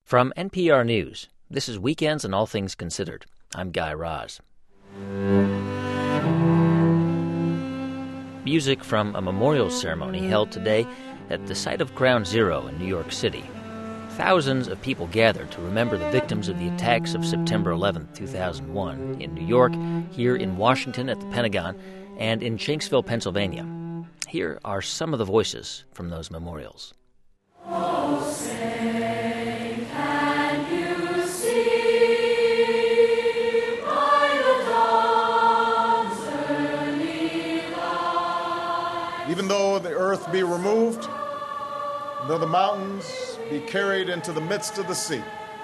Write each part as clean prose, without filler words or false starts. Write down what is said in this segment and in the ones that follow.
From NPR News, this is Weekends and All Things Considered. I'm Guy Raz. Music from a memorial ceremony held today at the site of Ground Zero in New York City. Thousands of people gathered to remember the victims of the attacks of September 11, 2001, in New York, here in Washington at the Pentagon, and in Shanksville, Pennsylvania. Here are some of the voices from those memorials. Oh, say, can you see by the dawn's early light? Even though the earth be removed, though the mountains be carried into the midst of the sea,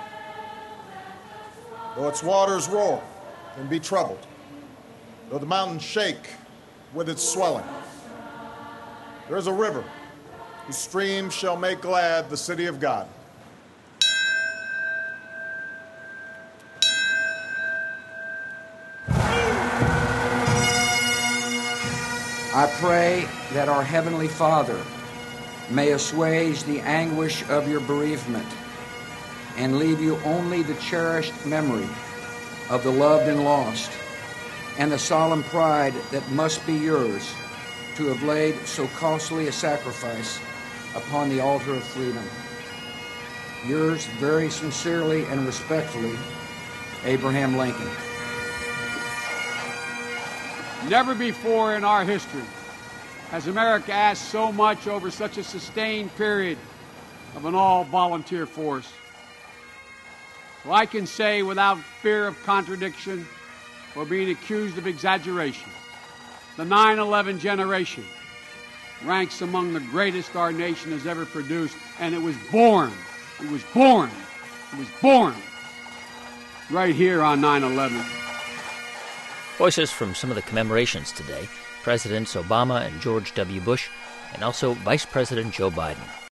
though its waters roar and be troubled, though the mountains shake with its swelling, there is a river whose streams shall make glad the city of God. I pray that our Heavenly Father may assuage the anguish of your bereavement and leave you only the cherished memory of the loved and lost and the solemn pride that must be yours to have laid so costly a sacrifice upon the altar of freedom. Yours very sincerely and respectfully, Abraham Lincoln. Never before in our history has America asked so much over such a sustained period of an all-volunteer force. Well, I can say without fear of contradiction or being accused of exaggeration, the 9/11 generation ranks among the greatest our nation has ever produced, and it was born right here on 9/11. Voices from some of the commemorations today, Presidents Obama and George W. Bush, and also Vice President Joe Biden.